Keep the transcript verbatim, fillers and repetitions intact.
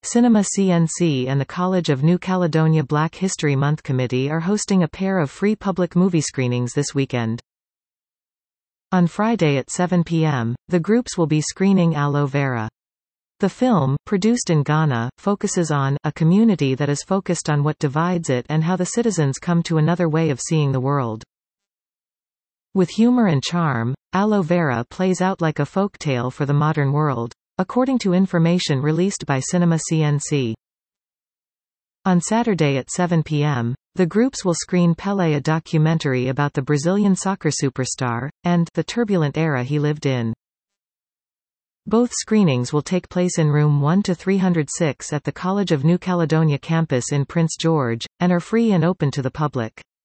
Cinema C N C and the College of New Caledonia Black History Month Committee are hosting a pair of free public movie screenings this weekend. On Friday at seven p m, the groups will be screening Aloe Vera. The film, produced in Ghana, focuses on a community that is focused on what divides it and how the citizens come to another way of seeing the world. With humor and charm, Aloe Vera plays out like a folktale for the modern world, according to information released by Cinema C N C. On Saturday at seven p m, the groups will screen Pelé, a documentary about the Brazilian soccer superstar, and the turbulent era he lived in. Both screenings will take place in room one to three oh six at the College of New Caledonia campus in Prince George, and are free and open to the public.